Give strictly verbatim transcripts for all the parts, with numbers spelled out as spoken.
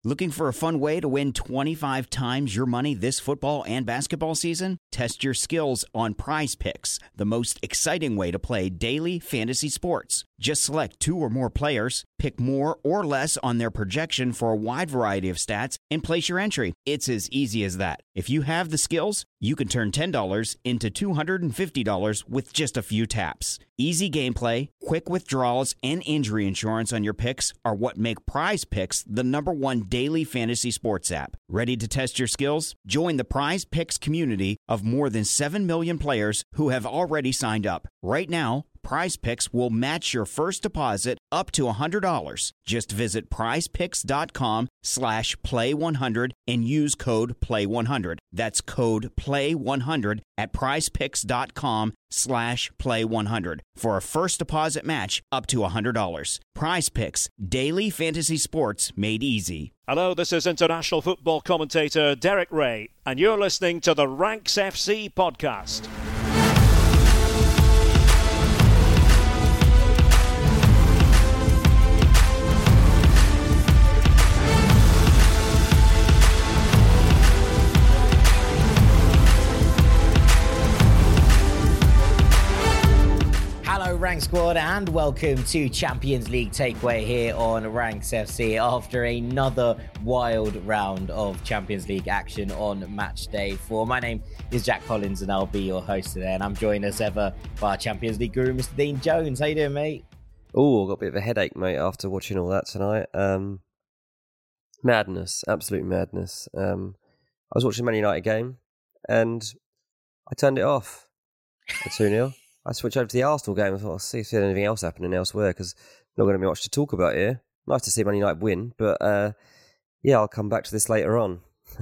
Looking for a fun way to win twenty-five times your money this football and basketball season? Test your skills on Prize Picks, the most exciting way to play daily fantasy sports. Just select two or more players, pick more or less on their projection for a wide variety of stats, and place your entry. It's as easy as that. If you have the skills, you can turn ten dollars into two hundred fifty dollars with just a few taps. Easy gameplay, quick withdrawals, and injury insurance on your picks are what make Prize Picks the number one daily fantasy sports app. Ready to test your skills? Join the Prize Picks community of more than seven million players who have already signed up. Right now, Prize Picks will match your first deposit up to one hundred dollars. Just visit prizepicks.com slash play one hundred and use code play one hundred. That's code play one hundred at prizepicks.com slash play one hundred for a first deposit match up to one hundred dollars. Prize Picks, daily fantasy sports made easy. Hello, this is international football commentator Derek Ray, and you're listening to the Ranks F C podcast. Rank Squad, and welcome to Champions League Takeaway here on Ranks F C after another wild round of Champions League action on match day four. My name is Jack Collins and I'll be your host today, and I'm joined as ever by our Champions League guru, Mister Dean Jones. How you doing, mate? Oh, I've got a bit of a headache, mate, after watching all that tonight. Um, madness, absolute madness. Um, I was watching the Man United game and I turned it off at two nil. I switched over to the Arsenal game and thought, I'll see if there's anything else happening elsewhere, because not going to be much to talk about here. Nice to see Man United win, but uh, yeah, I'll come back to this later on.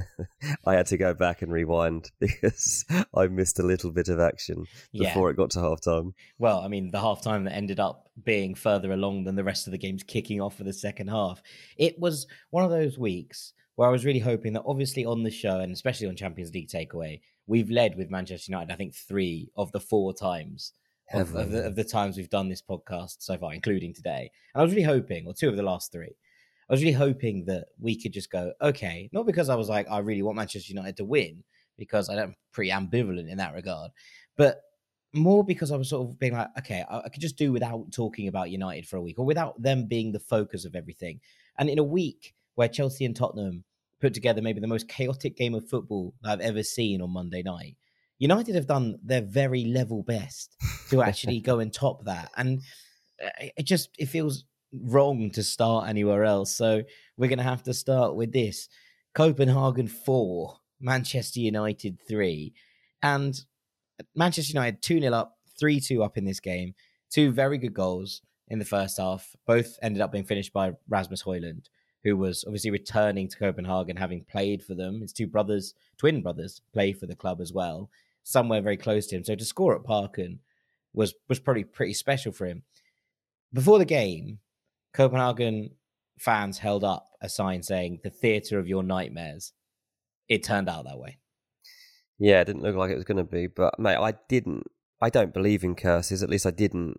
I had to go back and rewind because I missed a little bit of action before yeah. it got to half-time. Well, I mean, the half-time that ended up being further along than the rest of the games kicking off for the second half. It was one of those weeks where I was really hoping that obviously on the show, and especially on Champions League Takeaway, we've led with Manchester United, I think, three of the four times of, of, the, of the times we've done this podcast so far, including today. And I was really hoping, or two of the last three, I was really hoping that we could just go, okay, not because I was like, I really want Manchester United to win, because I'm pretty ambivalent in that regard, but more because I was sort of being like, okay, I, I could just do without talking about United for a week, or without them being the focus of everything. And in a week where Chelsea and Tottenham put together maybe the most chaotic game of football I've ever seen on Monday night, United have done their very level best to actually go and top that. And it just, it feels wrong to start anywhere else. So we're going to have to start with this. Copenhagen four, Manchester United three. And Manchester United two nil up, three two up in this game. Two very good goals in the first half. Both ended up being finished by Rasmus Højlund, who was obviously returning to Copenhagen, having played for them. His two brothers, twin brothers, play for the club as well, somewhere very close to him. So to score at Parken was, was probably pretty special for him. Before the game, Copenhagen fans held up a sign saying, "The theatre of your nightmares." It turned out that way. Yeah, it didn't look like it was going to be. But, mate, I didn't. I don't believe in curses. At least I didn't.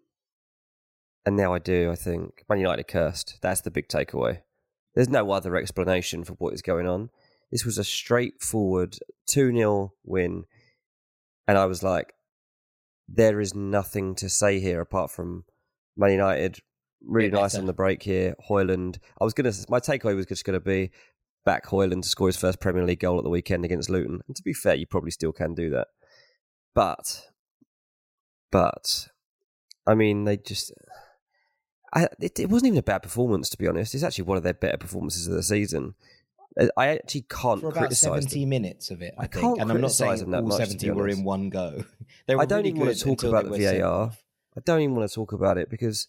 And now I do, I think. Man United are cursed. That's the big takeaway. There's no other explanation for what is going on. This was a straightforward two nil win. And I was like, there is nothing to say here apart from Man United. Really nice on the break here. Højlund. I was going to, my takeaway was just going to be back Højlund to score his first Premier League goal at the weekend against Luton. And to be fair, you probably still can do that. But, but, I mean, they just... I, it, it wasn't even a bad performance, to be honest. It's actually one of their better performances of the season. I actually can't for about criticise seventy them. minutes of it, I, I think. can't And I'm not saying them that all much, seventy were in one go. They were I don't really even want to talk about the V A R. I don't even want to talk about it because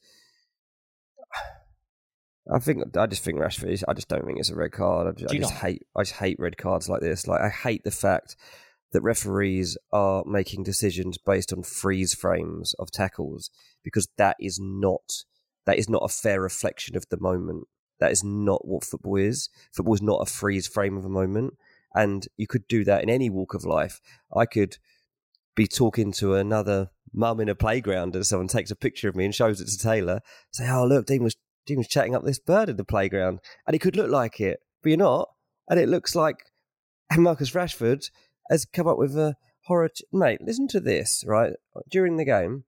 I think I just think Rashford is, I just don't think it's a red card. I just, I just hate I just hate red cards like this. Like I hate the fact that referees are making decisions based on freeze frames of tackles, because that is not that is not a fair reflection of the moment. That is not what football is. Football is not a freeze frame of a moment. And you could do that in any walk of life. I could be talking to another mum in a playground and someone takes a picture of me and shows it to Taylor. Say, oh, look, Dean was, Dean was chatting up this bird in the playground. And it could look like it. but you're not. And it looks like Marcus Rashford has come up with a horror... T- Mate, listen to this, right? During the game,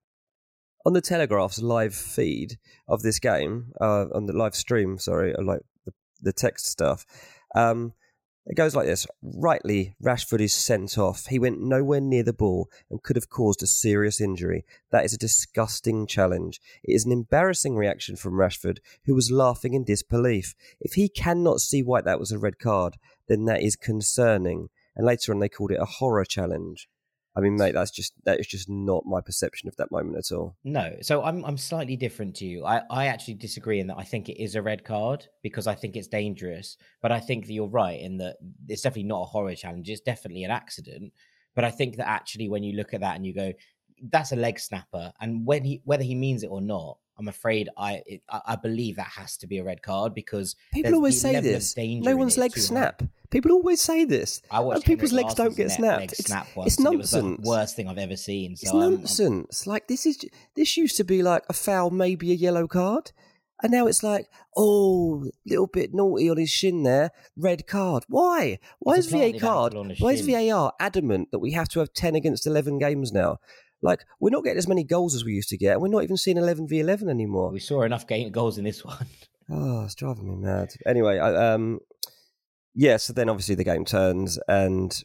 on the Telegraph's live feed of this game, uh, on the live stream, sorry, like the, the text stuff, um, it goes like this. Rightly, Rashford is sent off. He went nowhere near the ball and could have caused a serious injury. That is a disgusting challenge. It is an embarrassing reaction from Rashford, who was laughing in disbelief. If he cannot see why that was a red card, then that is concerning. And later on, they called it a horror challenge. I mean, mate, that's just that is just not my perception of that moment at all. No, so I'm I'm slightly different to you. I, I actually disagree in that I think it is a red card because I think it's dangerous. But I think that you're right in that it's definitely not a horror challenge. It's definitely an accident. But I think that actually when you look at that and you go, that's a leg snapper, and when he whether he means it or not, I'm afraid I it, I believe that has to be a red card because people always say this. No one's legs snap. High. People always say this. I watched people's legs don't get snapped. It's, snap once, it's nonsense. It was the worst thing I've ever seen. So it's I'm, nonsense. I'm... Like this is this used to be like a foul, maybe a yellow card, and now it's like, oh, little bit naughty on his shin there, red card. Why? Why is V A R? Why is V A R adamant that we have to have ten against eleven games now? Like, we're not getting as many goals as we used to get, and we're not even seeing eleven v eleven anymore. We saw enough game goals in this one. Oh, it's driving me mad. Anyway, I, um, yeah, so then obviously the game turns, and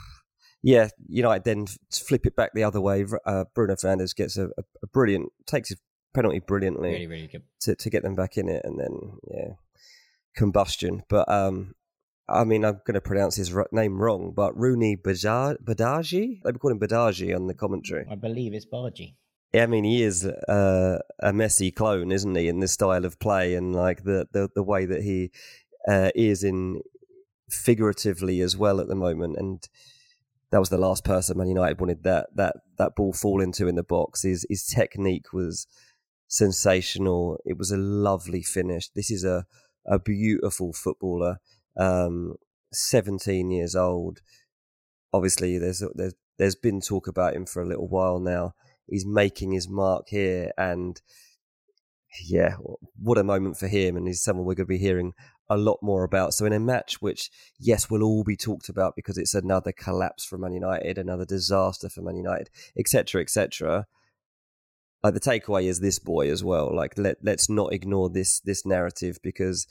yeah, United then flip it back the other way. Uh, Bruno Fernandes gets a, a, a brilliant, takes his penalty brilliantly. Really, really good. To, to get them back in it, and then, yeah, combustion. But, um, I mean, I'm going to pronounce his name wrong, but Rooney Badaji? They call him Badaji on the commentary. I believe it's Bargy. Yeah, I mean, he is uh, a Messi clone, isn't he, in this style of play and like the, the, the way that he uh, is in figuratively as well at the moment. And that was the last person Man United wanted that that that ball fall into in the box. His his technique was sensational. It was a lovely finish. This is a, a beautiful footballer. Um, seventeen years old. Obviously, there's there's there's been talk about him for a little while now. He's making his mark here, and yeah, what a moment for him! And he's someone we're going to be hearing a lot more about. So in a match which, yes, will all be talked about because it's another collapse for Man United, another disaster for Man United, et cetera, et cetera. Like the takeaway is this boy as well. Like let let's not ignore this this narrative because.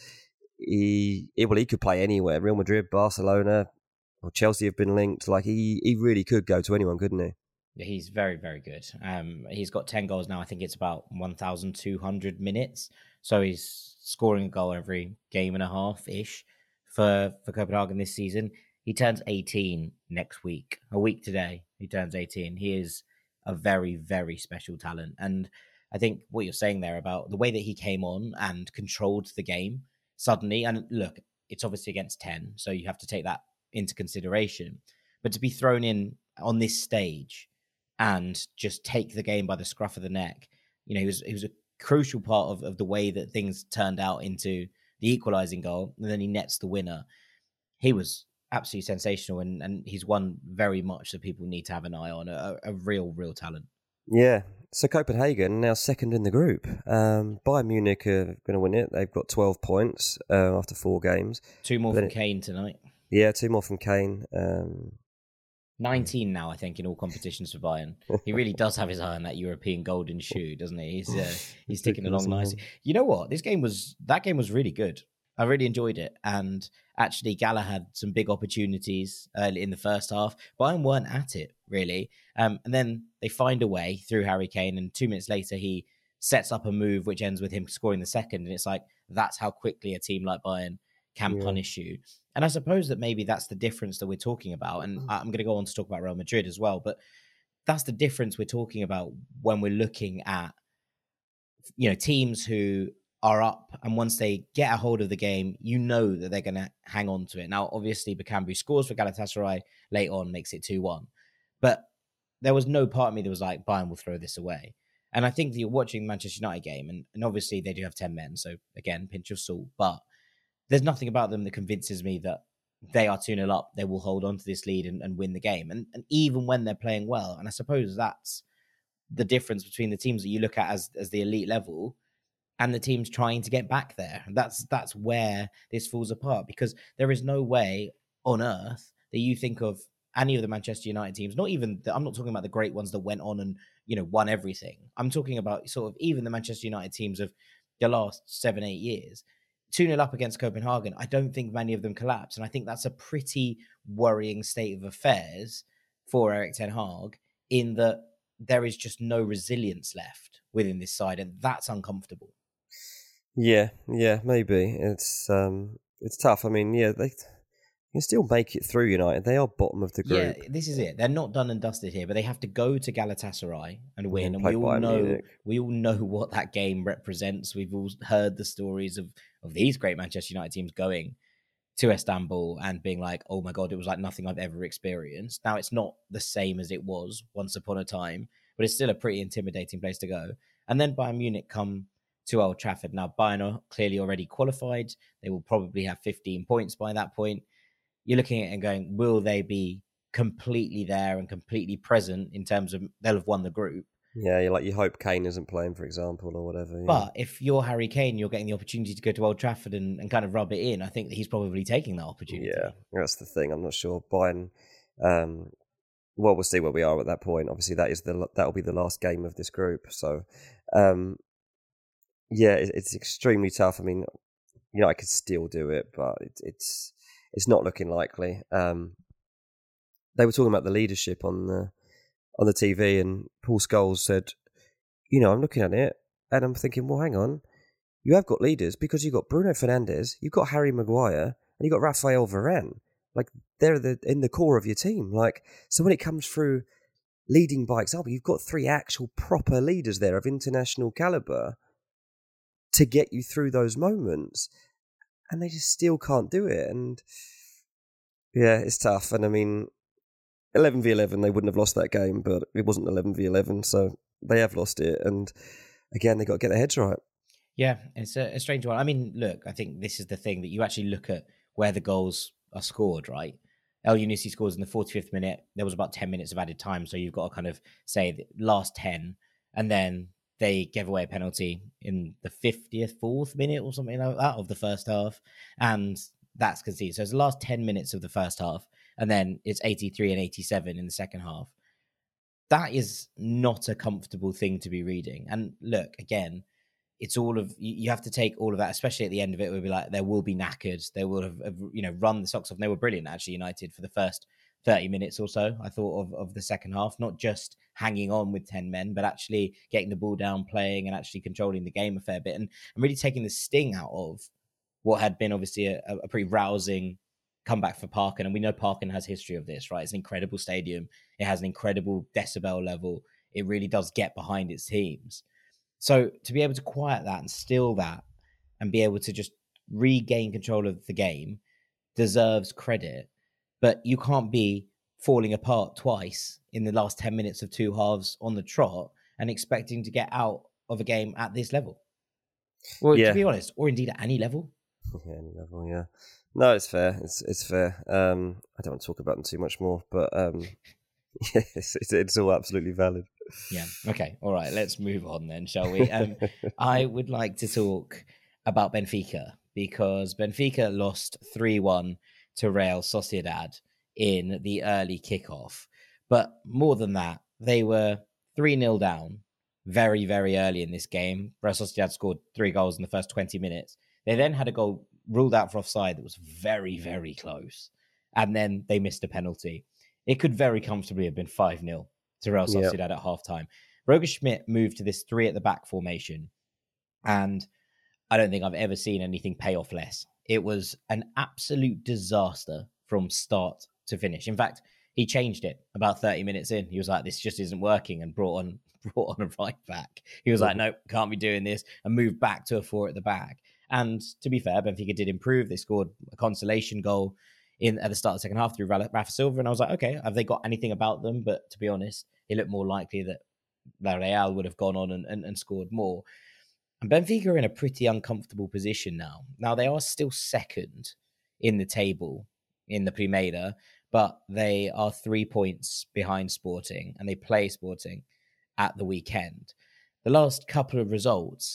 He, well, he could play anywhere. Real Madrid, Barcelona, or Chelsea have been linked. Like he, he really could go to anyone, couldn't he? Yeah, he's very, very good. Um, he's got ten goals now. I think it's about one thousand two hundred minutes. So he's scoring a goal every game and a half ish for for Copenhagen this season. He turns eighteen next week. A week today, he turns eighteen. He is a very, very special talent. And I think what you're saying there about the way that he came on and controlled the game. Suddenly, and look, it's obviously against ten, so you have to take that into consideration. But to be thrown in on this stage and just take the game by the scruff of the neck, you know, he was he was a crucial part of, of the way that things turned out into the equalising goal, and then he nets the winner. He was absolutely sensational, and, and he's one very much that people need to have an eye on, a, a real, real talent. Yeah. So Copenhagen now second in the group. Um, Bayern Munich are going to win it. They've got twelve points uh, after four games. Two more but from it, Kane tonight. Yeah, two more from Kane. Um, nineteen now, I think, in all competitions for Bayern. He really does have his eye on that European golden shoe, doesn't he? He's uh, he's ticking along nicely. You know what? This game was that game was really good. I really enjoyed it, and actually, Gala had some big opportunities early in the first half. Bayern weren't at it really, um, and then they find a way through Harry Kane, and two minutes later, he sets up a move which ends with him scoring the second, and it's like that's how quickly a team like Bayern can yeah. punish you. And I suppose that maybe that's the difference that we're talking about. And I'm going to go on to talk about Real Madrid as well, but that's the difference we're talking about when we're looking at, you know, teams who are up, and once they get a hold of the game, you know that they're going to hang on to it. Now, obviously, Bakambu scores for Galatasaray late on, makes it two one. But there was no part of me that was like, Bayern will throw this away. And I think that you're watching the Manchester United game, and, and obviously they do have ten men, so again, pinch of salt. But there's nothing about them that convinces me that they are two nil up, they will hold on to this lead and, and win the game. And, and even when they're playing well, and I suppose that's the difference between the teams that you look at as, as the elite level and the team's trying to get back there. That's that's where this falls apart, because there is no way on earth that you think of any of the Manchester United teams, not even the, I'm not talking about the great ones that went on and, you know, won everything. I'm talking about sort of even the Manchester United teams of the last seven, eight years. two nil up against Copenhagen, I don't think many of them collapse. And I think that's a pretty worrying state of affairs for Erik ten Hag, in that there is just no resilience left within this side, and that's uncomfortable. Yeah, yeah, maybe. It's um, it's tough. I mean, yeah, they can still make it through United. They are bottom of the group. Yeah, this is it. They're not done and dusted here, but they have to go to Galatasaray and win. And and play we all Bayern know Munich. we all know what that game represents. We've all heard the stories of, of these great Manchester United teams going to Istanbul and being like, oh my God, it was like nothing I've ever experienced. Now, it's not the same as it was once upon a time, but it's still a pretty intimidating place to go. And then Bayern Munich come to Old Trafford. Now, Bayern are clearly already qualified. They will probably have fifteen points by that point. You're looking at it and going, will they be completely there and completely present in terms of they'll have won the group? Yeah, you like you hope Kane isn't playing, for example, or whatever. Yeah. But if you're Harry Kane, you're getting the opportunity to go to Old Trafford and, and kind of rub it in. I think that he's probably taking that opportunity. Yeah, that's the thing. I'm not sure. Bayern, um, well, we'll see where we are at that point. Obviously, that is the that will be the last game of this group. So, um, yeah, it, it's extremely tough. I mean, you know, I could still do it, but it, it's it's not looking likely. Um, they were talking about the leadership on the on the T V, and Paul Scholes said, you know, I'm looking at it and I'm thinking, well, hang on, you have got leaders because you've got Bruno Fernandes, you've got Harry Maguire, and you've got Raphael Varane. Like, they're the, in the core of your team. Like, so when it comes through leading by example, you've got three actual proper leaders there of international caliber to get you through those moments, and they just still can't do it. And yeah, it's tough. And I mean, eleven v eleven, they wouldn't have lost that game, but it wasn't eleven v eleven, so they have lost it. And again, they got to get their heads right. Yeah, it's a, a strange one. I mean, look, I think this is the thing that you actually look at where the goals are scored, right? El Younousi scores in the forty-fifth minute. There was about ten minutes of added time, so you've got to kind of say the last ten, and then they gave away a penalty in the fiftieth, fourth minute or something like that of the first half, and that's conceded. So it's the last ten minutes of the first half, and then it's eighty-three and eighty-seven in the second half. That is not a comfortable thing to be reading. And look, again, it's all of, you have to take all of that, especially at the end of it, we'll be like, there will be knackered. They will have, have, you know, run the socks off. And they were brilliant, actually, United, for the first thirty minutes or so, I thought, of, of the second half, not just hanging on with ten men, but actually getting the ball down, playing, and actually controlling the game a fair bit. And, and really taking the sting out of what had been obviously a, a pretty rousing comeback for Parken. And we know Parken has history of this, right? It's an incredible stadium. It has an incredible decibel level. It really does get behind its teams. So to be able to quiet that and still that and be able to just regain control of the game deserves credit. But you can't be falling apart twice in the last ten minutes of two halves on the trot and expecting to get out of a game at this level. Well, yeah. To be honest, or indeed at any level. Yeah, any level, yeah. No, it's fair. It's it's fair. Um, I don't want to talk about them too much more, but um, yeah, it's, it's, it's all absolutely valid. Yeah. Okay. All right. Let's move on then, shall we? Um, I would like to talk about Benfica, because Benfica lost three one to Real Sociedad in the early kickoff. But more than that, they were three nil down very, very early in this game. Real Sociedad scored three goals in the first twenty minutes. They then had a goal ruled out for offside that was very, very close. And then they missed a penalty. It could very comfortably have been five nil to Real Sociedad yep. at halftime. Roger Schmidt moved to this three at the back formation. And I don't think I've ever seen anything pay off less. It was an absolute disaster from start to finish. In fact, he changed it about thirty minutes in. He was like, this just isn't working, and brought on brought on a right back. He was like, nope, can't be doing this, and moved back to a four at the back. And to be fair, Benfica did improve. They scored a consolation goal in at the start of the second half through Rafa Silva. And I was like, okay, have they got anything about them? But to be honest, it looked more likely that La Real would have gone on and, and, and scored more. And Benfica are in a pretty uncomfortable position now. Now, they are still second in the table in the Primeira, but they are three points behind Sporting, and they play Sporting at the weekend. The last couple of results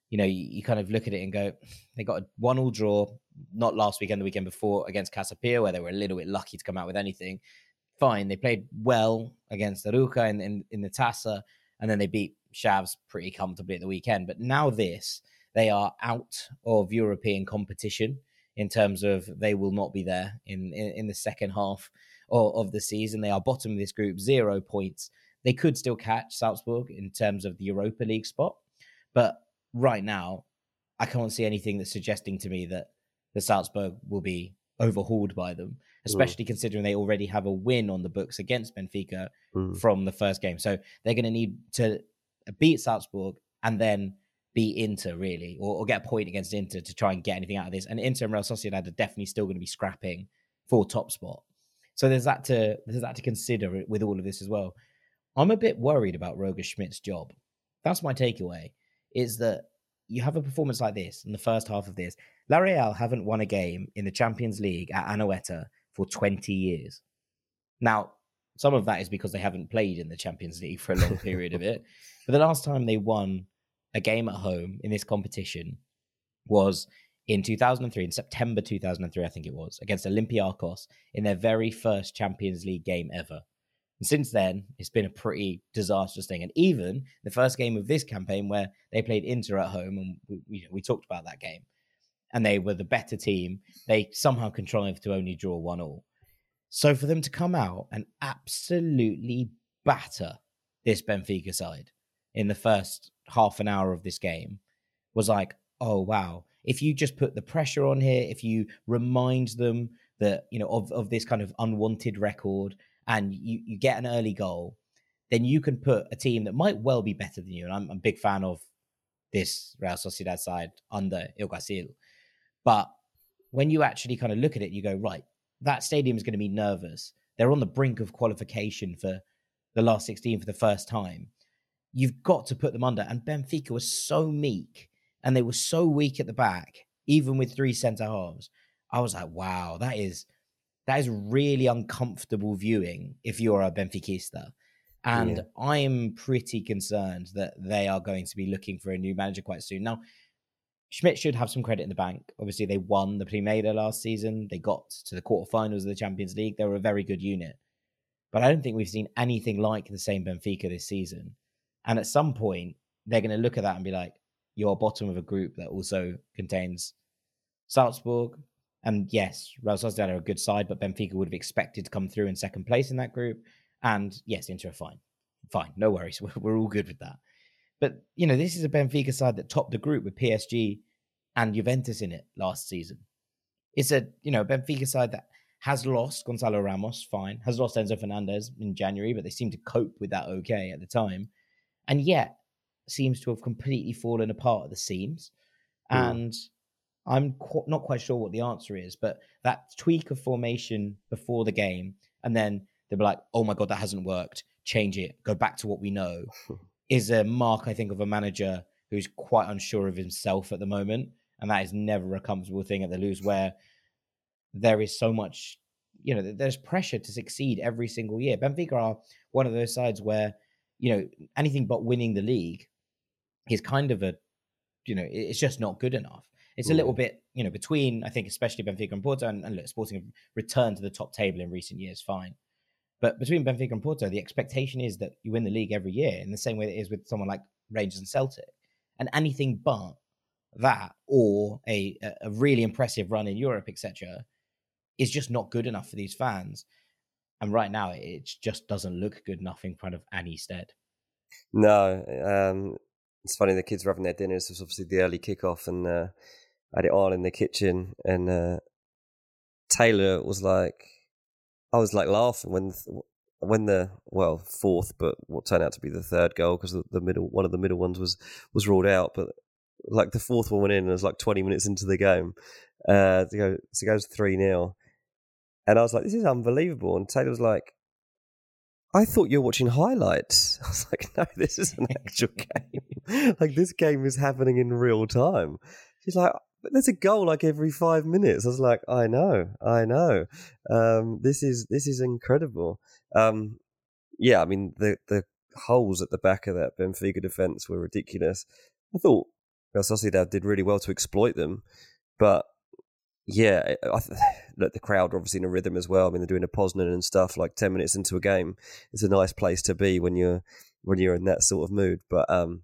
you know, you, you kind of look at it and go, they got a one-all draw, not last weekend, the weekend before against Casapia, where they were a little bit lucky to come out with anything. Fine, they played well against Aruca in, in, in the Tassa, and then they beat Shavs pretty comfortably at the weekend. But now this, they are out of European competition in terms of they will not be there in, in, in the second half of, of the season. They are bottom of this group, zero points. They could still catch Salzburg in terms of the Europa League spot. But right now, I can't see anything that's suggesting to me that the Salzburg will be overhauled by them, especially mm. considering they already have a win on the books against Benfica mm. from the first game. So they're going to need to beat Salzburg and then beat Inter, really, or, or get a point against Inter to try and get anything out of this. And Inter and Real Sociedad are definitely still going to be scrapping for top spot. So there's that to there's that to consider with all of this as well. I'm a bit worried about Roger Schmidt's job. That's my takeaway, is that you have a performance like this in the first half of this. La Real haven't won a game in the Champions League at Anoeta for twenty years. Now, some of that is because they haven't played in the Champions League for a long period of it. But the last time they won a game at home in this competition was in two thousand three, in September two thousand three, I think it was, against Olympiacos in their very first Champions League game ever. And since then, it's been a pretty disastrous thing. And even the first game of this campaign where they played Inter at home, and we, we, we talked about that game, and they were the better team, they somehow contrived to only draw one all. So for them to come out and absolutely batter this Benfica side in the first half an hour of this game was like, oh, wow. If you just put the pressure on here, if you remind them that, you know, of, of this kind of unwanted record, and you, you get an early goal, then you can put a team that might well be better than you. And I'm, I'm a big fan of this Real Sociedad side under Alguacil. But when you actually kind of look at it, you go, right, that stadium is going to be nervous. They're on the brink of qualification for the last sixteen for the first time. You've got to put them under. And Benfica was so meek and they were so weak at the back, even with three centre halves. I was like, wow, that is... That is really uncomfortable viewing if you're a Benfiquista. And yeah. I'm pretty concerned that they are going to be looking for a new manager quite soon. Now, Schmidt should have some credit in the bank. Obviously, they won the Primera last season. They got to the quarterfinals of the Champions League. They were a very good unit. But I don't think we've seen anything like the same Benfica this season. And at some point, they're going to look at that and be like, you're bottom of a group that also contains Salzburg. And yes, Real Sociedad are a good side, but Benfica would have expected to come through in second place in that group. And yes, Inter are fine. Fine, no worries. We're, we're all good with that. But, you know, this is a Benfica side that topped the group with P S G and Juventus in it last season. It's a, you know, Benfica side that has lost Gonzalo Ramos, fine. Has lost Enzo Fernandez in January, but they seem to cope with that okay at the time. And yet, seems to have completely fallen apart at the seams. Mm. And... I'm qu- not quite sure what the answer is, but that tweak of formation before the game, and then they'll be like, oh my God, that hasn't worked. Change it. Go back to what we know, is a mark, I think, of a manager who's quite unsure of himself at the moment. And that is never a comfortable thing at the Luz, where there is so much, you know, there's pressure to succeed every single year. Benfica are one of those sides where, you know, anything but winning the league is kind of a, you know, it's just not good enough. It's a little bit, you know, between, I think, especially Benfica and Porto, and, and look, Sporting have returned to the top table in recent years, fine. But between Benfica and Porto, the expectation is that you win the league every year in the same way that it is with someone like Rangers and Celtic. And anything but that, or a, a really impressive run in Europe, et cetera, is just not good enough for these fans. And right now, it just doesn't look good enough in front of Annie Stead. No, um, it's funny, the kids were having their dinners. It was obviously the early kickoff, and uh, I had it all in the kitchen, and uh, Taylor was like, I was like laughing when when the well fourth, but what turned out to be the third goal, because the, the middle one of the middle ones was was ruled out, but like the fourth one went in, and it was like twenty minutes into the game, uh, to go so it goes three nil, and I was like, this is unbelievable, and Taylor was like, I thought you were watching highlights. I was like, no, this is an actual game. Like, this game is happening in real time. She's like, but there's a goal like every five minutes. I was like, I know, I know. Um, this is this is incredible. Um, yeah, I mean, the the holes at the back of that Benfica defence were ridiculous. I thought Real Sociedad did really well to exploit them. But yeah, I th- look, the crowd are obviously in a rhythm as well. I mean, they're doing a Poznan and stuff like ten minutes into a game. It's a nice place to be when you're when you're in that sort of mood. But um,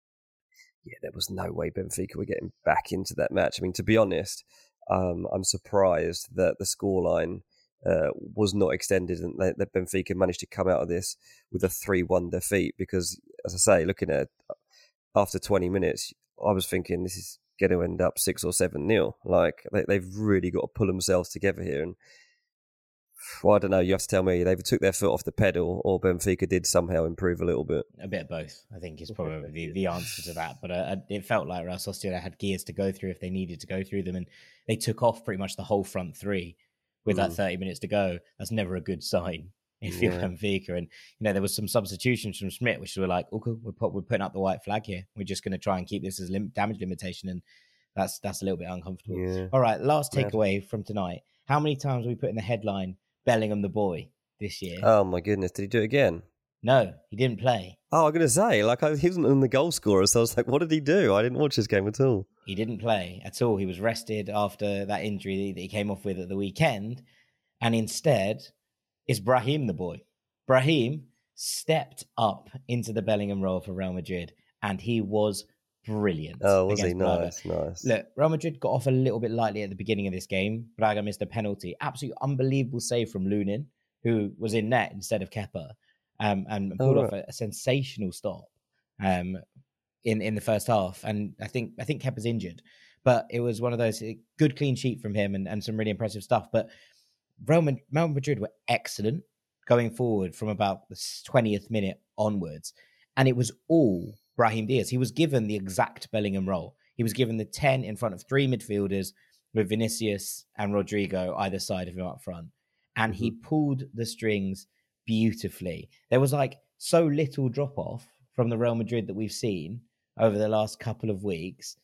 yeah, there was no way Benfica were getting back into that match. I mean, to be honest, um, I'm surprised that the scoreline uh, was not extended and that, that Benfica managed to come out of this with a three one defeat. Because, as I say, looking at after twenty minutes, I was thinking this is going to end up six or seven nil. Like they, they've really got to pull themselves together here. And well, I don't know. You have to tell me they either took their foot off the pedal or Benfica did somehow improve a little bit. A bit of both, I think, is probably the, the answer to that. But uh, it felt like Real Sociedad had gears to go through if they needed to go through them, and they took off pretty much the whole front three with mm. that thirty minutes to go. That's never a good sign if you're yeah. Benfica. And you know there was some substitutions from Schmidt, which were like, okay, we're, put, we're putting up the white flag here. We're just going to try and keep this as lim- damage limitation, and that's that's a little bit uncomfortable. Yeah. All right, last takeaway yeah. from tonight: how many times have we put in the headline Bellingham the boy this year? Oh my goodness, did he do it again? No, he didn't play. Oh, I'm going to say, like, I, he wasn't in the goal scorer, so I was like, what did he do? I didn't watch this game at all. He didn't play at all. He was rested after that injury that he came off with at the weekend, and instead, it's Brahim the boy. Brahim stepped up into the Bellingham role for Real Madrid, and he was brilliant. Oh, was he? Nice, Braga. nice. Look, Real Madrid got off a little bit lightly at the beginning of this game. Braga missed a penalty. Absolutely unbelievable save from Lunin, who was in net instead of Kepa, um, and pulled oh, right. off a, a sensational stop um, in, in the first half. And I think I think Kepa's injured. But it was one of those good clean sheet from him and, and some really impressive stuff. But Real Madrid were excellent going forward from about the twentieth minute onwards. And it was all Brahim Diaz. He was given the exact Bellingham role. He was given the ten in front of three midfielders with Vinicius and Rodrigo either side of him up front. And he pulled the strings beautifully. There was like so little drop off from the Real Madrid that we've seen over the last couple of weeks.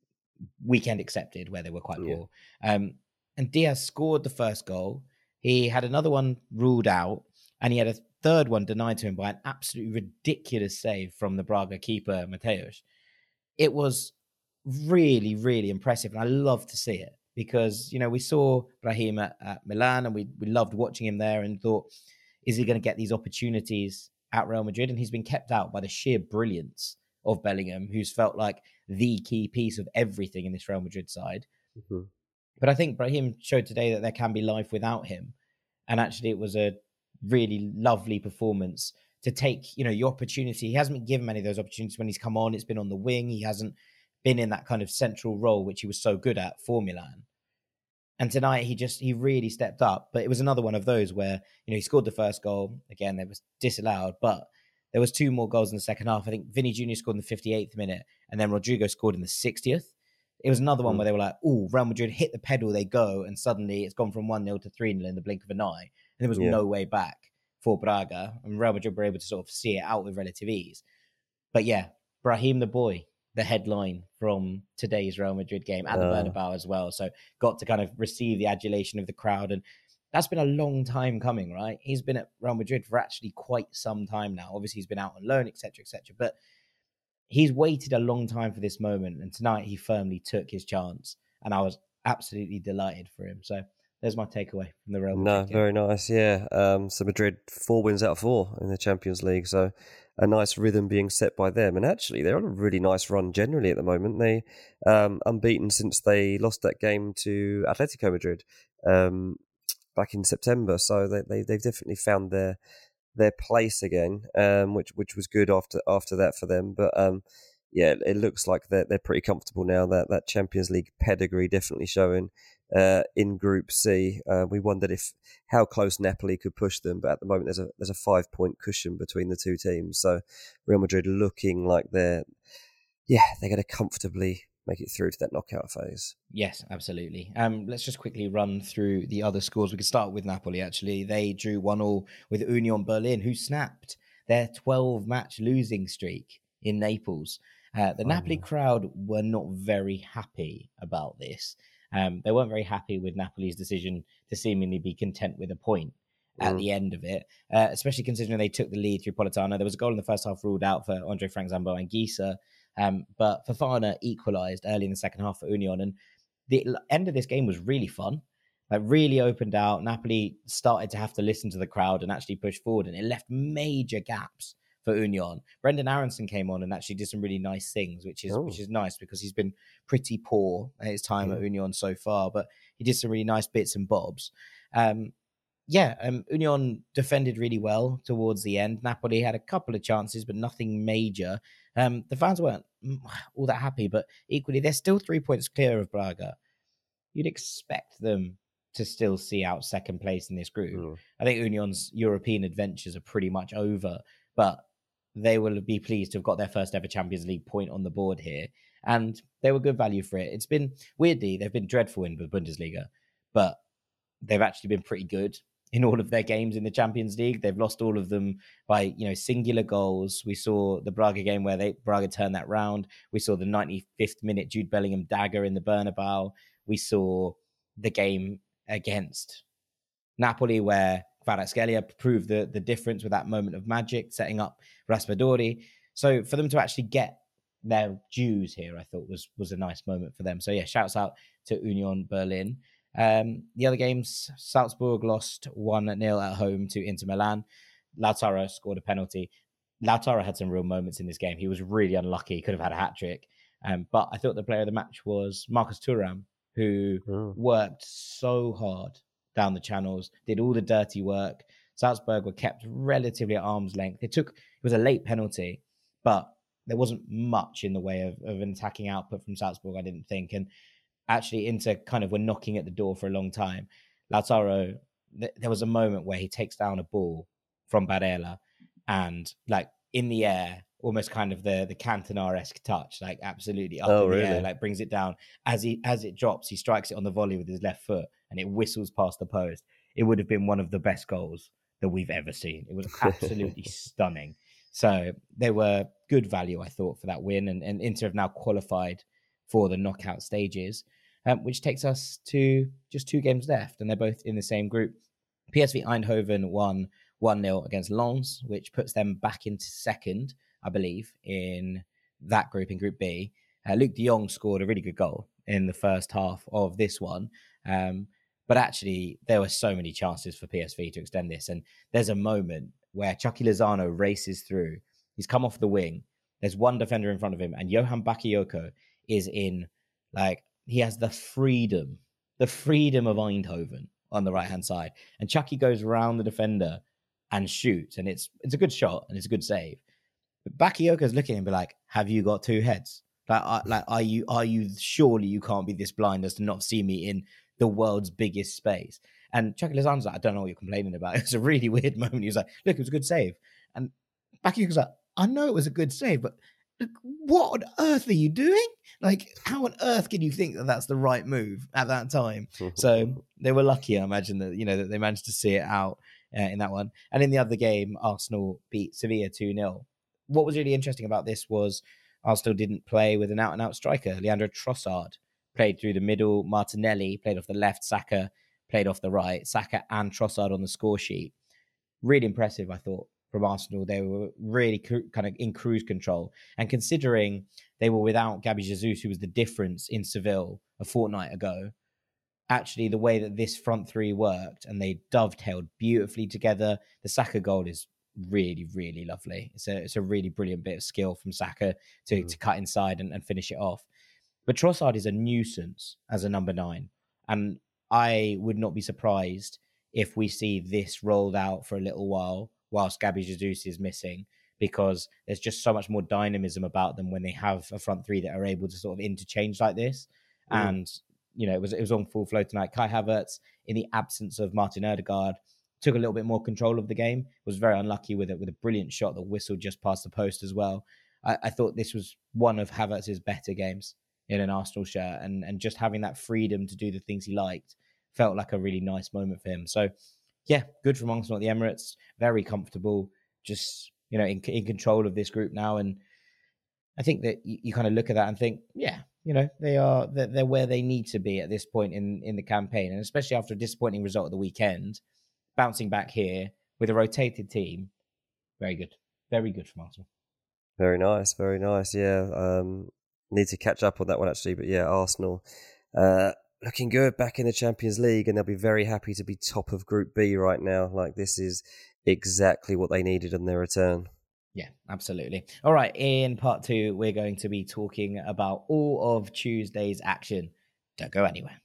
Weekend accepted, where they were quite poor. Yeah. Um, and Diaz scored the first goal. He had another one ruled out, and he had a third one denied to him by an absolutely ridiculous save from the Braga keeper, Mateus. It was really, really impressive, and I love to see it because, you know, we saw Brahim at, at Milan, and we, we loved watching him there and thought, is he going to get these opportunities at Real Madrid? And he's been kept out by the sheer brilliance of Bellingham, who's felt like the key piece of everything in this Real Madrid side. Mm-hmm. But I think Brahim showed today that there can be life without him. And actually it was a really lovely performance to take, you know, your opportunity. He hasn't been given many of those opportunities when he's come on. It's been on the wing. He hasn't been in that kind of central role, which he was so good at for Milan. And tonight he just, he really stepped up. But it was another one of those where, you know, he scored the first goal. Again, that was disallowed, but there was two more goals in the second half. I think Vinny Junior scored in the fifty-eighth minute, and then Rodrigo scored in the sixtieth. It was another one mm. where they were like, oh, Real Madrid hit the pedal, they go, and suddenly it's gone from one nil to three nil in the blink of an eye. And there was yeah. no way back for Braga. And Real Madrid were able to sort of see it out with relative ease. But yeah, Brahim the boy, the headline from today's Real Madrid game at the uh. Bernabeu as well. So got to kind of receive the adulation of the crowd. And that's been a long time coming, right? He's been at Real Madrid for actually quite some time now. Obviously, he's been out on loan, et cetera, et cetera. But he's waited a long time for this moment. And tonight he firmly took his chance. And I was absolutely delighted for him. So there's my takeaway from the Real Madrid No, game. very nice, yeah. Um, so Madrid, four wins out of four in the Champions League. So a nice rhythm being set by them. And actually, they're on a really nice run generally at the moment. They um, unbeaten since they lost that game to Atletico Madrid um, back in September. So they, they, they've definitely found their their place again, um, which which was good after after that for them. But um, yeah, it looks like they're, they're pretty comfortable now. That, that Champions League pedigree definitely showing. Uh, in Group C, uh, we wondered if how close Napoli could push them, but at the moment there's a there's a five point cushion between the two teams. So Real Madrid looking like they're yeah they're going to comfortably make it through to that knockout phase. Yes, absolutely. Um, let's just quickly run through the other scores. We could start with Napoli. Actually, they drew one all with Union Berlin, who snapped their twelve match losing streak in Naples. Uh, the oh. Napoli crowd were not very happy about this. Um, they weren't very happy with Napoli's decision to seemingly be content with a point at mm. the end of it, uh, especially considering they took the lead through Politano. There was a goal in the first half ruled out for Andre Frank Zambo Anguissa, Um, but Fofana equalised early in the second half for Union, and the end of this game was really fun. Like, really opened out. Napoli started to have to listen to the crowd and actually push forward, and it left major gaps for Union. Brendan Aronson came on and actually did some really nice things, which is oh. which is nice because he's been pretty poor at his time yeah. at Union so far, but he did some really nice bits and bobs. Um, yeah, um, Union defended really well towards the end. Napoli had a couple of chances, but nothing major. Um, the fans weren't all that happy, but equally, they're still three points clear of Braga. You'd expect them to still see out second place in this group. Mm. I think Union's European adventures are pretty much over, but they will be pleased to have got their first ever Champions League point on the board here, and they were good value for it. It's been, weirdly, they've been dreadful in the Bundesliga, but they've actually been pretty good in all of their games in the Champions League. They've lost all of them by, you know, singular goals. We saw the Braga game where they Braga turned that round. We saw the ninety-fifth minute Jude Bellingham dagger in the Bernabeu. We saw the game against Napoli where Kvaratskhelia proved the, the difference with that moment of magic, setting up Raspadori. So for them to actually get their dues here, I thought was was a nice moment for them. So yeah, shouts out to Union Berlin. Um, the other games, Salzburg lost one nil at home to Inter Milan. Lautaro scored a penalty. Lautaro had some real moments in this game. He was really unlucky. He could have had a hat-trick. Um, but I thought the player of the match was Marcus Thuram, who oh. worked so hard down the channels, did all the dirty work. Salzburg were kept relatively at arm's length. It took, it was a late penalty, but there wasn't much in the way of, of an attacking output from Salzburg, I didn't think. And actually, Inter kind of were knocking at the door for a long time. Lautaro, th- there was a moment where he takes down a ball from Barella and, like, in the air, almost kind of the the Cantona-esque touch, like absolutely up oh, in the really? air, like brings it down. As he as it drops, he strikes it on the volley with his left foot and it whistles past the post. It would have been one of the best goals that we've ever seen. It was absolutely stunning. So they were good value, I thought, for that win. And, and Inter have now qualified for the knockout stages, um, which takes us to just two games left. And they're both in the same group. P S V Eindhoven won one nil against Lens, which puts them back into second, I believe, in that group, in Group B. Uh, Luke de Jong scored a really good goal in the first half of this one. Um, but actually, there were so many chances for P S V to extend this. And there's a moment where Chucky Lozano races through. He's come off the wing. There's one defender in front of him. And Johan Bakayoko is in, like, he has the freedom, the freedom of Eindhoven on the right-hand side. And Chucky goes around the defender and shoots. And it's it's a good shot and it's a good save. But Bakayoko's looking at him and be like, have you got two heads? Like, are, like, are you are you surely you can't be this blind as to not see me in the world's biggest space? And Chucky Lozano's like, I don't know what you're complaining about. It was a really weird moment. He was like, look, it was a good save. And Bakayoko's like, I know it was a good save, but look, what on earth are you doing? Like, how on earth can you think that that's the right move at that time? So they were lucky, I imagine, that, you know, that they managed to see it out uh, in that one. And in the other game, Arsenal beat Sevilla two nil. What was really interesting about this was Arsenal didn't play with an out-and-out striker. Leandro Trossard played through the middle. Martinelli played off the left. Saka played off the right. Saka and Trossard on the score sheet. Really impressive, I thought, from Arsenal. They were really cru- kind of in cruise control. And considering they were without Gabby Jesus, who was the difference in Seville a fortnight ago, actually the way that this front three worked and they dovetailed beautifully together. The Saka goal is really, really lovely. It's a it's a really brilliant bit of skill from Saka to, mm. to cut inside and, and finish it off. But Trossard is a nuisance as a number nine. And I would not be surprised if we see this rolled out for a little while whilst Gabby Jesus is missing, because there's just so much more dynamism about them when they have a front three that are able to sort of interchange like this. Mm. And, you know, it was it was on full flow tonight. Kai Havertz, in the absence of Martin Odegaard, took a little bit more control of the game, was very unlucky with it, with a brilliant shot that whistled just past the post as well. I, I thought this was one of Havertz's better games in an Arsenal shirt, and, and just having that freedom to do the things he liked felt like a really nice moment for him. So, yeah, good from Arsenal at the Emirates, very comfortable, just, you know, in, in control of this group now. And I think that you, you kind of look at that and think, yeah, you know, they are, they're, they're where they need to be at this point in, in the campaign. And especially after a disappointing result at the weekend, bouncing back here with a rotated team, very good. Very good from Arsenal. Very nice, very nice. Yeah, um, need to catch up on that one actually. But yeah, Arsenal uh, looking good back in the Champions League, and they'll be very happy to be top of Group B right now. Like, this is exactly what they needed on their return. Yeah, absolutely. All right, in part two, we're going to be talking about all of Tuesday's action. Don't go anywhere.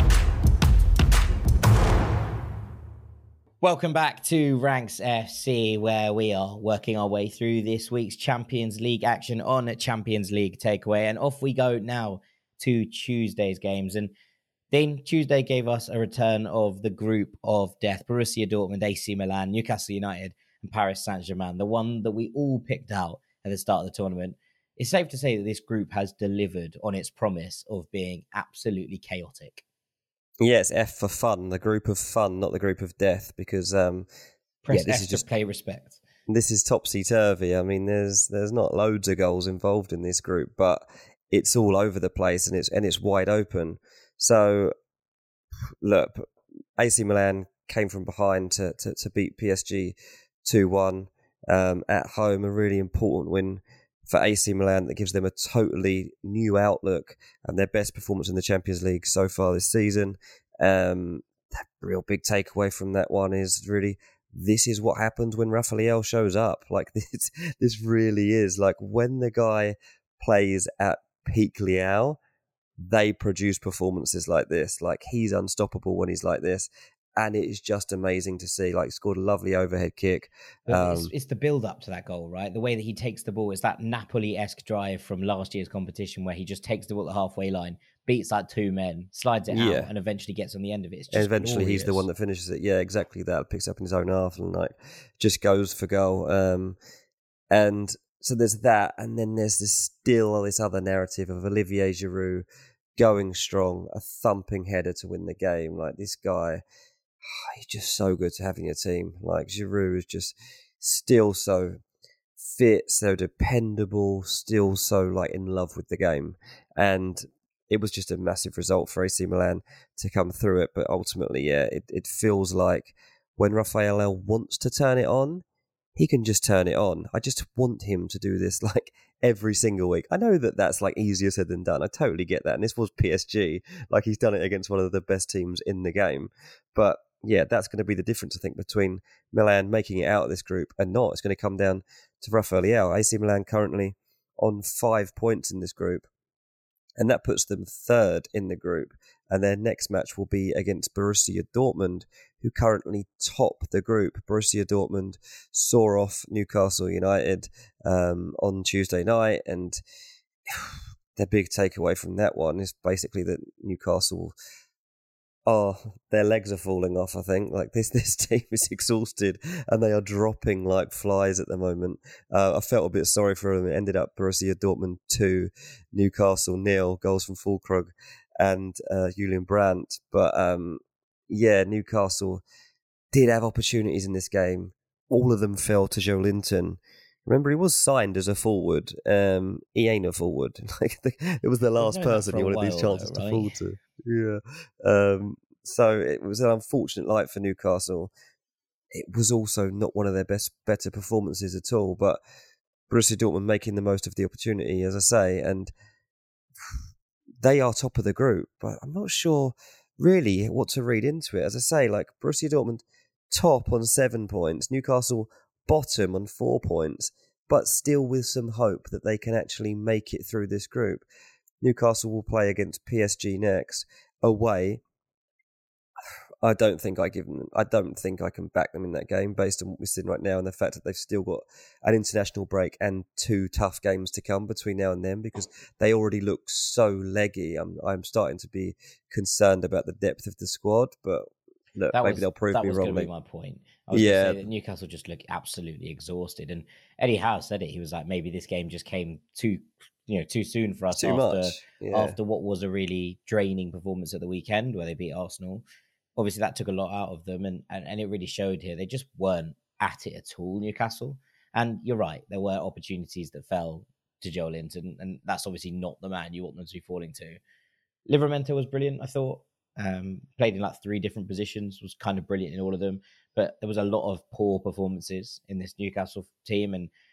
Welcome back to Ranks F C, where we are working our way through this week's Champions League action on Champions League Takeaway. And off we go now to Tuesday's games. And then Tuesday gave us a return of the group of death: Borussia Dortmund, A C Milan, Newcastle United, and Paris Saint-Germain, the one that we all picked out at the start of the tournament. It's safe to say that this group has delivered on its promise of being absolutely chaotic. Yeah, it's F for fun, the group of fun, not the group of death, because um, Press yeah, this F is to just pay respect. This is topsy-turvy. I mean, there's there's not loads of goals involved in this group, but it's all over the place and it's and it's wide open. So, look, A C Milan came from behind to, to, to beat P S G two one um, at home, a really important win for A C Milan that gives them a totally new outlook and their best performance in the Champions League so far this season. Um, the real big takeaway from that one is really, this is what happens when Rafael shows up. Like, this, this really is like when the guy plays at peak Leao, they produce performances like this. Like, he's unstoppable when he's like this. And it is just amazing to see. Like, scored a lovely overhead kick. Um, um, it's, it's the build-up to that goal, right? The way that he takes the ball is that Napoli-esque drive from last year's competition where he just takes the ball at the halfway line, beats like two men, slides it Yeah. out, and eventually gets on the end of it. It's just and eventually glorious. he's the one that finishes it. Yeah, exactly that. Picks up in his own half and like just goes for goal. Um, and so there's that. And then there's this still this other narrative of Olivier Giroud going strong, a thumping header to win the game. Like, this guy, he's just so good to have in your team. Like, Giroud is just still so fit, so dependable, still so like in love with the game. And it was just a massive result for A C Milan to come through it. But ultimately, yeah, it, it feels like when Rafael wants to turn it on, he can just turn it on. I just want him to do this like every single week. I know that that's like easier said than done. I totally get that. And this was P S G. Like, he's done it against one of the best teams in the game. But yeah, that's going to be the difference, I think, between Milan making it out of this group and not. It's going to come down to Rafael. A C Milan currently on five points in this group, and that puts them third in the group. And their next match will be against Borussia Dortmund, who currently top the group. Borussia Dortmund saw off Newcastle United um, on Tuesday night, and their big takeaway from that one is basically that Newcastle, oh, their legs are falling off, I think. Like, this this team is exhausted and they are dropping like flies at the moment. Uh, I felt a bit sorry for them. It ended up Borussia Dortmund two, Newcastle nil, goals from Füllkrug and uh, Julian Brandt. But um, yeah, Newcastle did have opportunities in this game. All of them fell to Joe Linton. Remember, he was signed as a forward. Um, he ain't a forward. Like, the, it was the last person he wanted these chances though, right? to fall to. Yeah. Um, so it was an unfortunate night for Newcastle. It was also not one of their best, better performances at all. But Borussia Dortmund making the most of the opportunity, as I say, and they are top of the group. But I'm not sure really what to read into it. As I say, like, Borussia Dortmund top on seven points, Newcastle bottom on four points, but still with some hope that they can actually make it through this group. Newcastle will play against P S G next, away. I don't think I give them, I don't think I can back them in that game based on what we're seeing right now and the fact that they've still got an international break and two tough games to come between now and then, because they already look so leggy. I'm I'm starting to be concerned about the depth of the squad, but look, that maybe was, they'll prove that me was wrong. That was going to be my point. I was yeah. going to say that Newcastle just look absolutely exhausted. And Eddie Howe said it. He was like, maybe this game just came too, you know, too soon for us too after much. Yeah. after what was a really draining performance at the weekend where they beat Arsenal. Obviously, that took a lot out of them, and, and, and it really showed here. They just weren't at it at all, Newcastle. And you're right, there were opportunities that fell to Joe Linton, and that's obviously not the man you want them to be falling to. Livramento was brilliant, I thought. Um, played in like three different positions, was kind of brilliant in all of them. But there was a lot of poor performances in this Newcastle team, and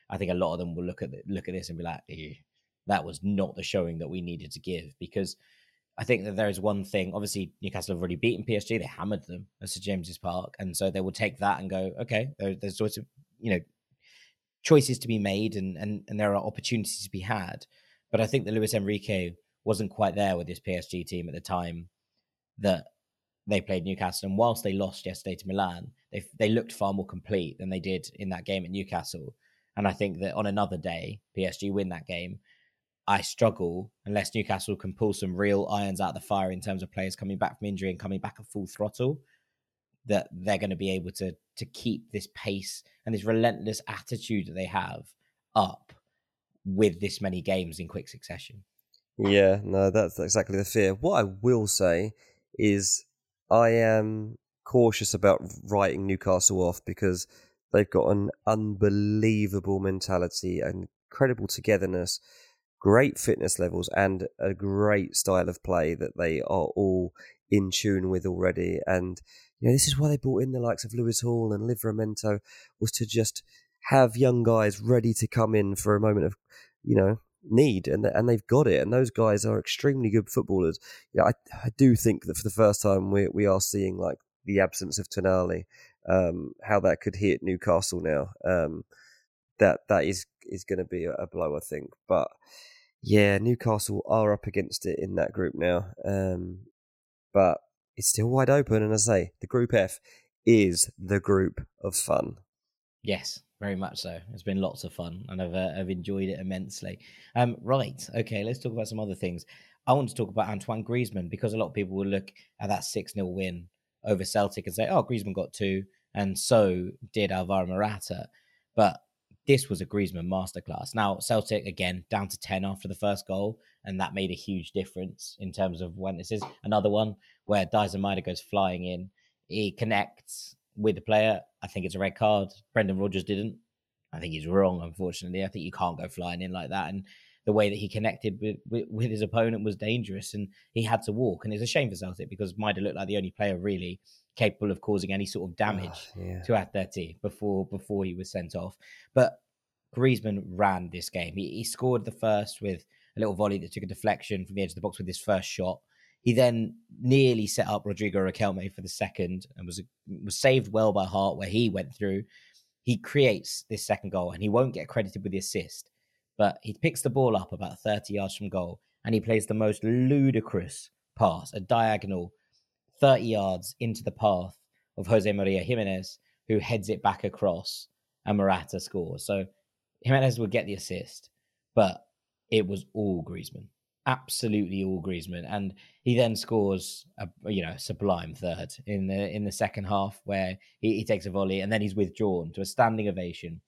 I think a lot of them will look at the, look at this and be like, eh, that was not the showing that we needed to give. Because I think that there is one thing. Obviously, Newcastle have already beaten P S G. They hammered them at St James's Park, and so they will take that and go, okay, there, there's sorts of you know choices to be made, and and and there are opportunities to be had. But I think that Luis Enrique wasn't quite there with this P S G team at the time that they played Newcastle. And whilst they lost yesterday to Milan, they they looked far more complete than they did in that game at Newcastle. And I think that on another day, P S G win that game. I struggle unless Newcastle can pull some real irons out of the fire in terms of players coming back from injury and coming back at full throttle, that they're going to be able to to keep this pace and this relentless attitude that they have up with this many games in quick succession. Yeah, no, that's exactly the fear. What I will say is I am cautious about writing Newcastle off because they've got an unbelievable mentality and incredible togetherness, great fitness levels, and a great style of play that they are all in tune with already. And you know, this is why they brought in the likes of Lewis Hall and Livramento, was to just have young guys ready to come in for a moment of, you know, need, and and they've got it. And those guys are extremely good footballers. Yeah, I I do think that for the first time we we are seeing like the absence of Tonali, um, how that could hit Newcastle now. Um, that that is is going to be a, a blow, I think. But yeah, Newcastle are up against it in that group now. Um, but it's still wide open, and as I say, the Group F is the group of fun. Yes, very much so. It's been lots of fun, and I've uh, I've enjoyed it immensely. Um, right, okay, let's talk about some other things. I want to talk about Antoine Griezmann, because a lot of people will look at that six nil win over Celtic and say, oh, Griezmann got two, and so did Alvaro Morata. But this was a Griezmann masterclass. Now, Celtic, again, down to ten after the first goal, and that made a huge difference in terms of when this is another one where Dyson Maeda goes flying in. He connects with the player. I think it's a red card. Brendan Rodgers didn't. I think he's wrong, unfortunately. I think you can't go flying in like that. And the way that he connected with, with, with his opponent was dangerous, and he had to walk. And it's a shame for Celtic because Maeda looked like the only player really capable of causing any sort of damage oh, yeah. to Atleti before before he was sent off. But Griezmann ran this game. He, he scored the first with a little volley that took a deflection from the edge of the box with his first shot. He then nearly set up Rodrigo Riquelme for the second and was was saved well by Hart, where he went through. He creates this second goal, and he won't get credited with the assist, but he picks the ball up about thirty yards from goal, and he plays the most ludicrous pass, a diagonal thirty yards into the path of Jose Maria Jimenez, who heads it back across, and Morata scores. So Jimenez would get the assist, but it was all Griezmann. Absolutely all Griezmann, and he then scores a you know sublime third in the in the second half, where he, he takes a volley and then he's withdrawn to a standing ovation.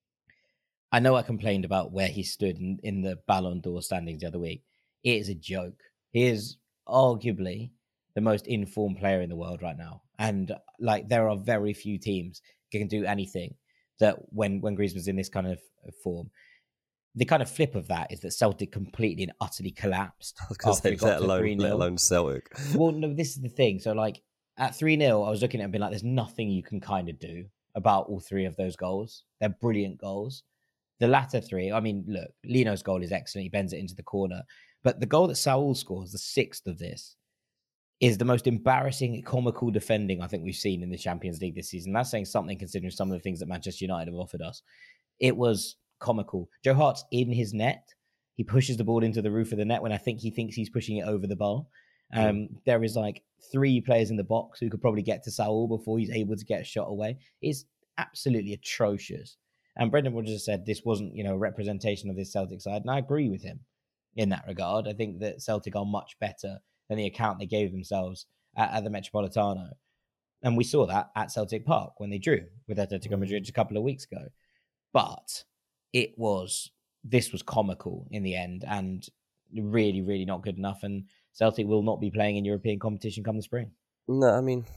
I know I complained about where he stood in, in the Ballon d'Or standings the other week. It is a joke. He is arguably the most informed player in the world right now, and like there are very few teams that can do anything that when when Griezmann's in this kind of form. The kind of flip of that is that Celtic completely and utterly collapsed. Because they let alone, let alone Celtic. Well, no, this is the thing. So, like, at three nil, I was looking at it and being like, there's nothing you can kind of do about all three of those goals. They're brilliant goals. The latter three, I mean, look, Lino's goal is excellent. He bends it into the corner. But the goal that Saul scores, the sixth of this, is the most embarrassing, comical defending I think we've seen in the Champions League this season. That's saying something considering some of the things that Manchester United have offered us. It was comical. Joe Hart's in his net. He pushes the ball into the roof of the net when I think he thinks he's pushing it over the bar. Um, mm. There is like three players in the box who could probably get to Saul before he's able to get a shot away. It's absolutely atrocious. And Brendan Rodgers said this wasn't, you know, a representation of this Celtic side, and I agree with him in that regard. I think that Celtic are much better than the account they gave themselves at, at the Metropolitano. And we saw that at Celtic Park when they drew with Atletico Madrid a couple of weeks ago. But it was, this was comical in the end and really, really not good enough. And Celtic will not be playing in European competition come the spring. No, I mean,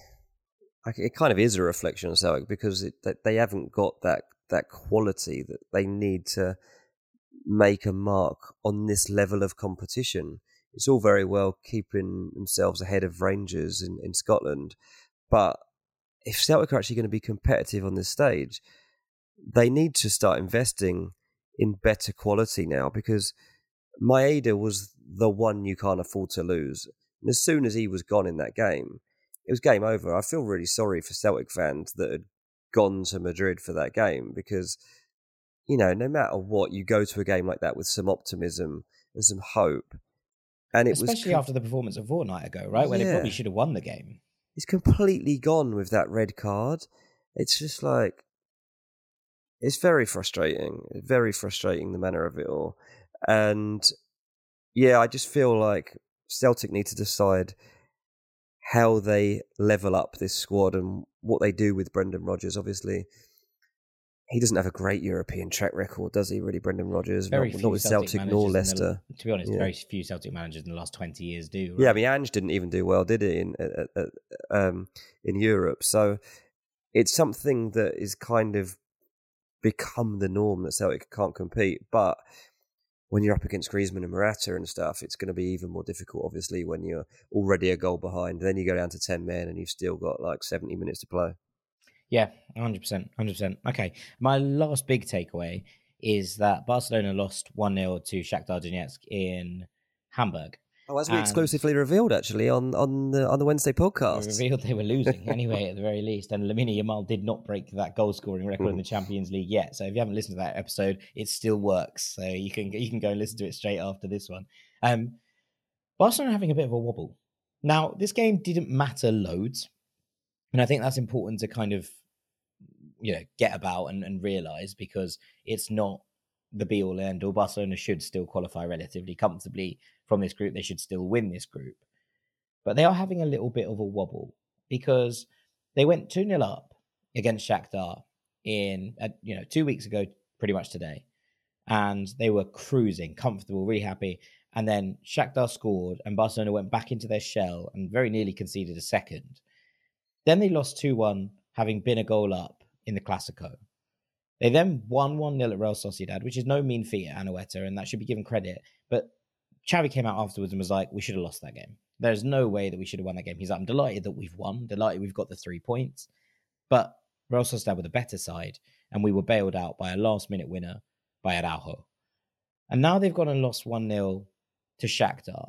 it kind of is a reflection of Celtic because it, they haven't got that, that quality that they need to make a mark on this level of competition. It's all very well keeping themselves ahead of Rangers in, in Scotland, but if Celtic are actually going to be competitive on this stage, they need to start investing in better quality now, because Maeda was the one you can't afford to lose. And as soon as he was gone in that game, it was game over. I feel really sorry for Celtic fans that had gone to Madrid for that game, because, you know, no matter what, you go to a game like that with some optimism and some hope. And it Especially was com- after the performance a fortnight ago, right? Where yeah. they probably should have won the game. It's completely gone with that red card. It's just like, it's very frustrating. Very frustrating, the manner of it all. And yeah, I just feel like Celtic need to decide how they level up this squad and what they do with Brendan Rodgers. Obviously, he doesn't have a great European track record, does he, really, Brendan Rodgers? Very not, few not with Celtic, Celtic nor Leicester. The, to be honest, yeah. very few Celtic managers in the last twenty years do. Right? Yeah, I mean, Ange didn't even do well, did he, in, uh, uh, um, in Europe? So it's something that is kind of become the norm, that Celtic can't compete. But when you're up against Griezmann and Morata and stuff, it's going to be even more difficult, obviously, when you're already a goal behind. Then you go down to ten men and you've still got like seventy minutes to play. Yeah, one hundred percent, one hundred percent. Okay, my last big takeaway is that Barcelona lost one nil to Shakhtar Donetsk in Hamburg. Oh, as we And exclusively revealed, actually, on, on the on the Wednesday podcast. We revealed they were losing anyway, at the very least. And Lamine Yamal did not break that goal-scoring record in the Champions League yet. So if you haven't listened to that episode, it still works. So you can you can go and listen to it straight after this one. Um, Barcelona are having a bit of a wobble. Now, this game didn't matter loads. And I think that's important to kind of, you know, get about and, and realise, because it's not the be-all and end-all. Barcelona should still qualify relatively comfortably from this group. They should still win this group. But they are having a little bit of a wobble, because they went two nil up against Shakhtar in, uh, you know, two weeks ago, pretty much today. And they were cruising, comfortable, really happy. And then Shakhtar scored and Barcelona went back into their shell and very nearly conceded a second. Then they lost two one, having been a goal up in the Clásico. They then won one nil at Real Sociedad, which is no mean feat at Anoeta, and that should be given credit. But Xavi came out afterwards and was like, we should have lost that game. There's no way that we should have won that game. He's like, I'm delighted that we've won, delighted we've got the three points. But Real Sociedad were the better side, and we were bailed out by a last-minute winner by Araujo. And now they've gone and lost one nil to Shakhtar.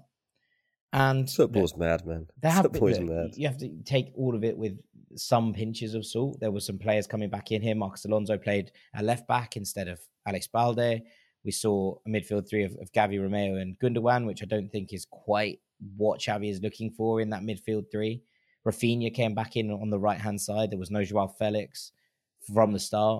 And Football's mad, man. They have, Football's look, mad. You have to take all of it with some pinches of salt. There were some players coming back in here. Marcos Alonso played at left back instead of Alex Balde. We saw a midfield three of, of Gavi, Romeo and Gundogan, which I don't think is quite what Xavi is looking for in that midfield three. Rafinha came back in on the right-hand side. There was no Joao Felix from the start.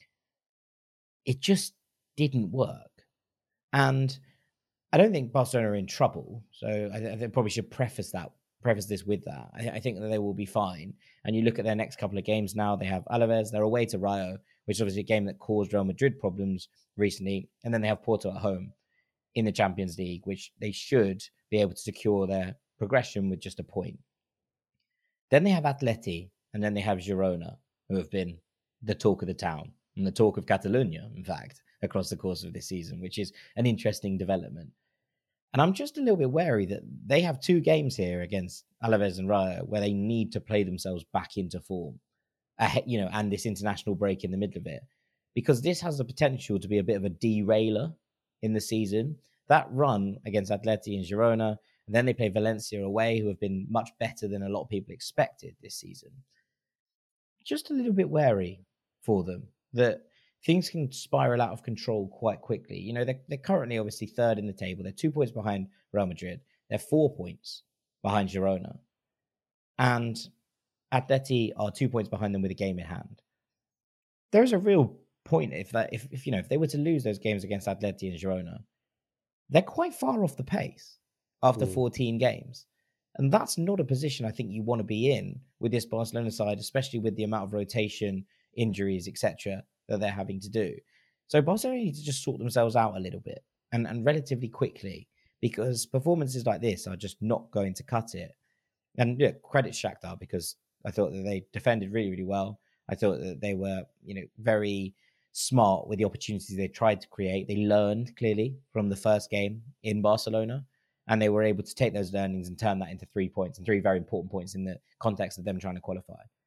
It just didn't work. And I don't think Barcelona are in trouble. So I, th- I think probably should preface that, preface this with that. I, I think that they will be fine. And you look at their next couple of games now, they have Alaves, they're away to Rayo, which is obviously a game that caused Real Madrid problems recently. And then they have Porto at home in the Champions League, which they should be able to secure their progression with just a point. Then they have Atleti, and then they have Girona, who have been the talk of the town, and the talk of Catalonia, in fact, across the course of this season, which is an interesting development. And I'm just a little bit wary that they have two games here against Alaves and Rayo where they need to play themselves back into form, ahead, you know, and this international break in the middle of it, because this has the potential to be a bit of a derailer in the season. That run against Atleti and Girona, and then they play Valencia away, who have been much better than a lot of people expected this season. Just a little bit wary for them that things can spiral out of control quite quickly. You know, they're, they're currently obviously third in the table. They're two points behind Real Madrid. They're four points behind Girona. And Atleti are two points behind them with a game in hand. There's a real point if that, if, if you know, if they were to lose those games against Atleti and Girona, they're quite far off the pace after mm. fourteen games. And that's not a position I think you want to be in with this Barcelona side, especially with the amount of rotation, injuries, et cetera that they're having to do. So Barcelona need to just sort themselves out a little bit and, and relatively quickly, because performances like this are just not going to cut it. And yeah, credit Shakhtar, because I thought that they defended really, really well. I thought that they were, you know, very smart with the opportunities they tried to create. They learned clearly from the first game in Barcelona, and they were able to take those learnings and turn that into three points and three very important points in the context of them trying to qualify.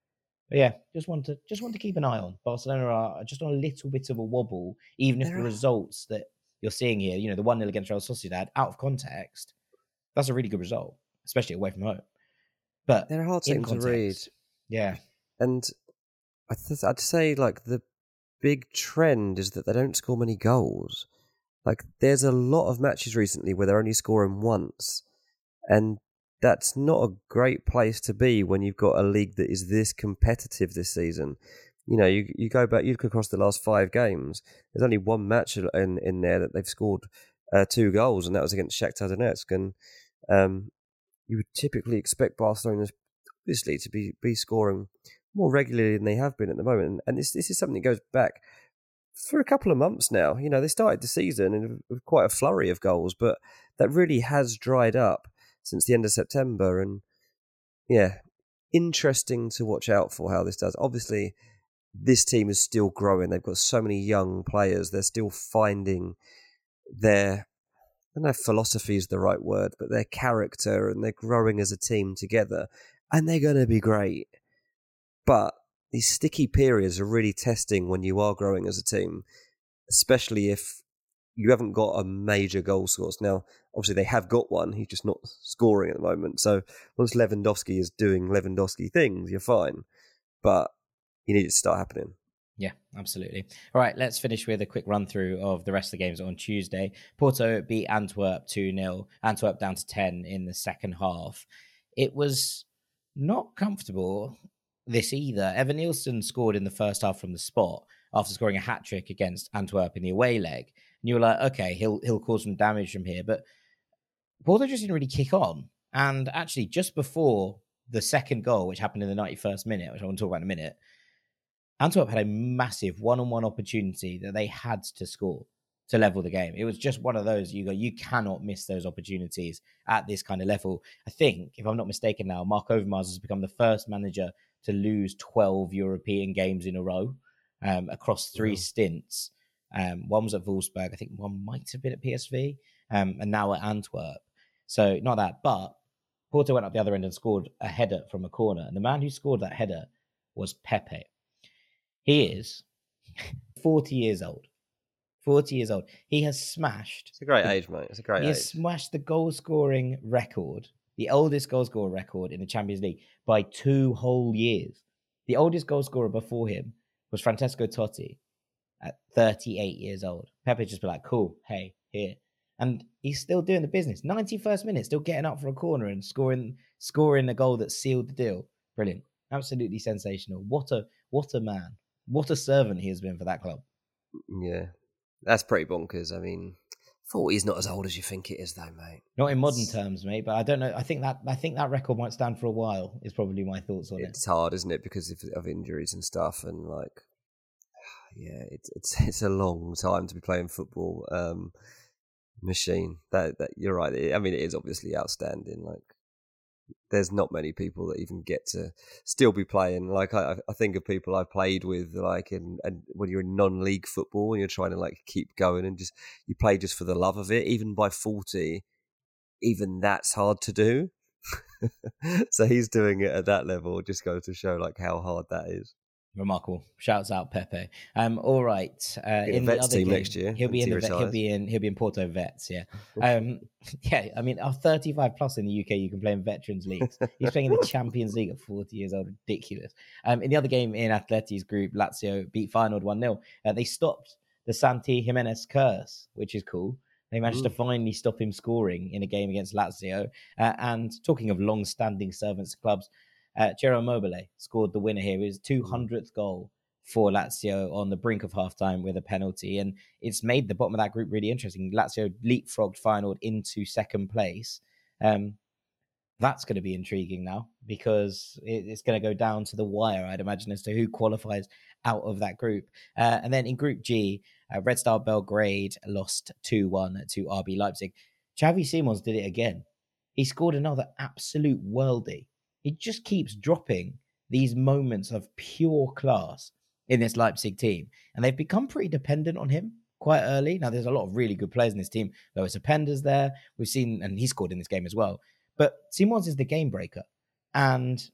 But yeah, just want to just want to keep an eye on. Barcelona are just on a little bit of a wobble, even if There the are- results that you're seeing here, you know, the one nil against Real Sociedad, out of context, that's a really good result, especially away from home. But They're a hard in team to read. context, yeah, And I th- I'd say like the big trend is that they don't score many goals. Like there's a lot of matches recently where they're only scoring once, and that's not a great place to be when you've got a league that is this competitive this season. You know, you you go back, you look across the last five games. There's only one match in in there that they've scored uh, two goals, and that was against Shakhtar Donetsk. And um, you would typically expect Barcelona, obviously, to be be scoring more regularly than they have been at the moment. And, and this this is something that goes back for a couple of months now. You know, they started the season with quite a flurry of goals, but that really has dried up since the end of September. And yeah, interesting to watch out for how this does. Obviously, this team is still growing. They've got so many young players. They're still finding their, I don't know if philosophy is the right word, but their character, and they're growing as a team together. And they're going to be great. But these sticky periods are really testing when you are growing as a team, especially if you haven't got a major goal source. Now, obviously, they have got one. He's just not scoring at the moment. So once Lewandowski is doing Lewandowski things, you're fine. But you need it to start happening. Yeah, absolutely. All right, let's finish with a quick run through of the rest of the games on Tuesday. Porto beat Antwerp two nil. Antwerp down to ten in the second half. It was not comfortable, this either. Evan Nielsen scored in the first half from the spot after scoring a hat-trick against Antwerp in the away leg. And you were like, okay, he'll he'll cause some damage from here. But Porto just didn't really kick on. And actually, just before the second goal, which happened in the ninety-first minute, which I want to talk about in a minute, Antwerp had a massive one-on-one opportunity that they had to score to level the game. It was just one of those, you go, you cannot miss those opportunities at this kind of level. I think, if I'm not mistaken now, Mark Overmars has become the first manager to lose twelve European games in a row um, across three yeah. stints. Um, one was at Wolfsburg. I think one might have been at P S V, um, and now at Antwerp. So not that, but Porto went up the other end and scored a header from a corner. And the man who scored that header was Pepe. He is forty years old. forty years old. He has smashed... It's a great the, age, mate. It's a great he age. He has smashed the goal-scoring record, the oldest goal-scorer record in the Champions League by two whole years. The oldest goal-scorer before him was Francesco Totti at thirty-eight years old. Pepe just be like, cool, hey, here. And he's still doing the business. ninety-first minute, still getting up for a corner and scoring scoring a goal that sealed the deal. Brilliant. Absolutely sensational. What a what a man. What a servant he has been for that club. Yeah, that's pretty bonkers. I mean, forty is not as old as you think it is, though, mate. Not in modern terms, mate. But I don't know. I think that I think that record might stand for a while. Is probably my thoughts on it's it. It's hard, isn't it, because of, of injuries and stuff, and like, yeah, it's it's it's a long time to be playing football. Um, machine. That that you're right. I mean, it is obviously outstanding. Like, there's not many people that even get to still be playing. Like, I, I think of people I've played with, like, in, and when you're in non-league football and you're trying to like keep going and just you play just for the love of it. Even by forty, even that's hard to do. So he's doing it at that level. Just goes to show like how hard that is. Remarkable. Shouts out Pepe. Um, all right. Uh, in the, the other team game, next year, he'll be in the he'll be in he'll be in Porto Vets. Yeah. Um, yeah. I mean, thirty-five plus in the U K, you can play in veterans leagues. He's playing in the Champions League at forty years old. Ridiculous. Um, in the other game in Atleti's group, Lazio beat Feyenoord one nil. Uh, they stopped the Santi Jimenez curse, which is cool. They managed Ooh. to finally stop him scoring in a game against Lazio. Uh, and talking of long-standing servants of clubs, Uh, Ciro Immobile scored the winner here. It was his two hundredth goal for Lazio on the brink of halftime with a penalty. And it's made the bottom of that group really interesting. Lazio leapfrogged Feyenoord into second place. Um, that's going to be intriguing now because it, it's going to go down to the wire, I'd imagine, as to who qualifies out of that group. Uh, and then in Group G, uh, Red Star Belgrade lost two one to R B Leipzig. Xavi Simons did it again. He scored another absolute worldie. He just keeps dropping these moments of pure class in this Leipzig team. And they've become pretty dependent on him quite early. Now, there's a lot of really good players in this team. Lois Openda's there. We've seen, and he scored in this game as well. But Simons is the game breaker. And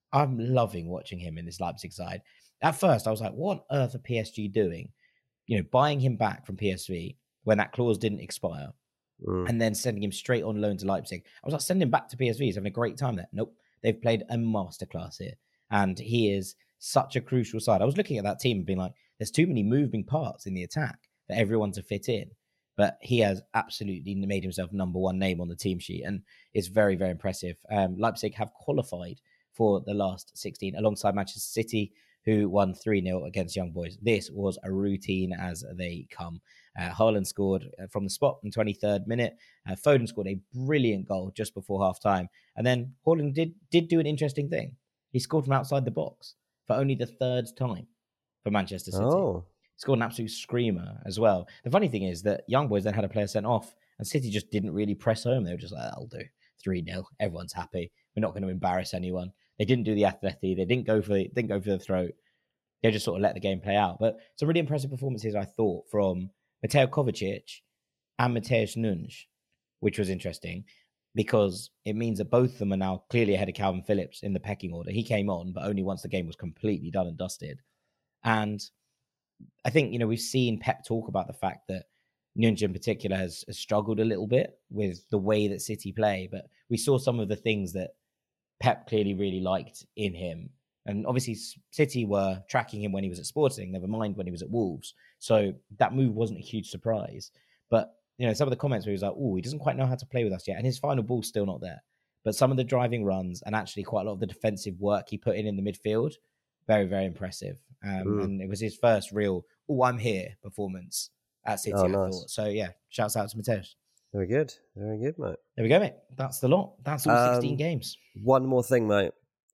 I'm loving watching him in this Leipzig side. At first, I was like, what on earth are P S G doing? You know, buying him back from P S V when that clause didn't expire mm. and then sending him straight on loan to Leipzig. I was like, send him back to P S V. He's having a great time there. Nope. They've played a masterclass here. And he is such a crucial side. I was looking at that team and being like, there's too many moving parts in the attack for everyone to fit in. But he has absolutely made himself number one name on the team sheet. And it's very, very impressive. Um, Leipzig have qualified for the last sixteen alongside Manchester City, who won three nil against Young Boys. This was a routine as they come. Uh, Haaland scored from the spot in the twenty-third minute. Uh, Foden scored a brilliant goal just before half-time. And then Haaland did, did do an interesting thing. He scored from outside the box for only the third time for Manchester City. Oh. Scored an absolute screamer as well. The funny thing is that Young Boys then had a player sent off and City just didn't really press home. They were just like, that'll do. three nil. Everyone's happy. We're not going to embarrass anyone. They didn't do the athletic. They didn't go for the, didn't go for the throat. They just sort of let the game play out. But some really impressive performances, I thought, from Mateo Kovacic and Mateusz Nunes, which was interesting because it means that both of them are now clearly ahead of Calvin Phillips in the pecking order. He came on, but only once the game was completely done and dusted. And I think, you know, we've seen Pep talk about the fact that Nunes in particular has, has struggled a little bit with the way that City play, but we saw some of the things that Pep clearly really liked in him. And obviously City were tracking him when he was at Sporting, never mind when he was at Wolves. So that move wasn't a huge surprise. But, you know, some of the comments where he was like, oh, he doesn't quite know how to play with us yet. And his final ball's still not there. But some of the driving runs and actually quite a lot of the defensive work he put in in the midfield, very, very impressive. Um, mm. And it was his first real, oh, I'm here performance at City, oh, nice. I thought. So, yeah, shouts out to Mateusz. Very good. Very good, mate. There we go, mate. That's the lot. That's all um, sixteen games. One more thing, mate.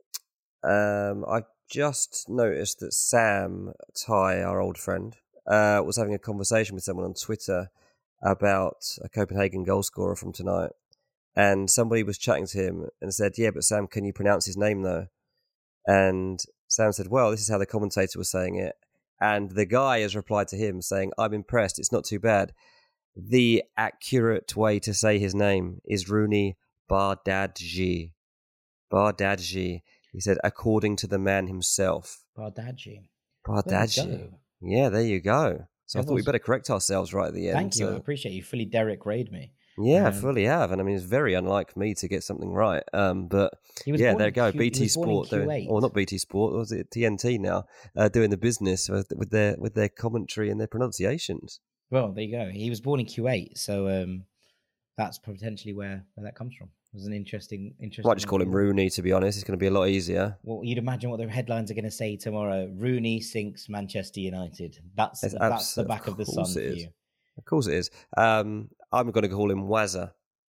Um, I just noticed that Sam Ty, our old friend, uh, was having a conversation with someone on Twitter about a Copenhagen goal scorer from tonight. And somebody was chatting to him and said, yeah, but Sam, can you pronounce his name, though? And Sam said, well, this is how the commentator was saying it. And the guy has replied to him saying, I'm impressed. It's not too bad. The accurate way to say his name is Rooney Bardghji. Bardghji. He said, according to the man himself. Bardghji. Bardghji. Yeah, there you go. So that I thought was... we better correct ourselves right at the end. Thank you. So... I appreciate you. Fully Derek Rayed me. Yeah, um, fully have. And I mean, it's very unlike me to get something right. Um, but yeah, there you go. Q- B T Sport, doing, or not B T Sport, or was it T N T now, uh, doing the business with, with their with their commentary and their pronunciations. Well, there you go. He was born in Q eight, so um, that's potentially where, where that comes from. It was an interesting... interesting. Might just call him Rooney, to be honest. It's going to be a lot easier. Well, you'd imagine what the headlines are going to say tomorrow. Rooney sinks Manchester United. That's, that's abs- the back of, of the sun for you. Of course it is. Um, I'm going to call him Wazza.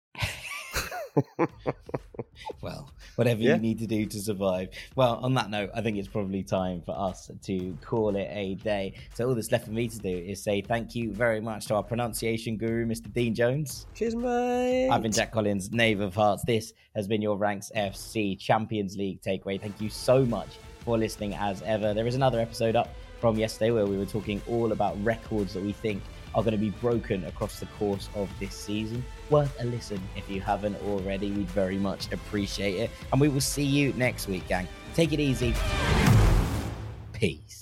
Well, whatever yeah. you need to do to survive. Well, on that note, I think it's probably time for us to call it a day. So all that's left for me to do is say thank you very much to our pronunciation guru, Mister Dean Jones. Cheers, mate. I've been Jack Collins, Knave of Hearts. This has been your Ranks F C Champions League takeaway. Thank you so much for listening as ever. There is another episode up from yesterday where we were talking all about records that we think are going to be broken across the course of this season. Worth a listen if you haven't already. We'd very much appreciate it. And we will see you next week, gang. Take it easy. Peace.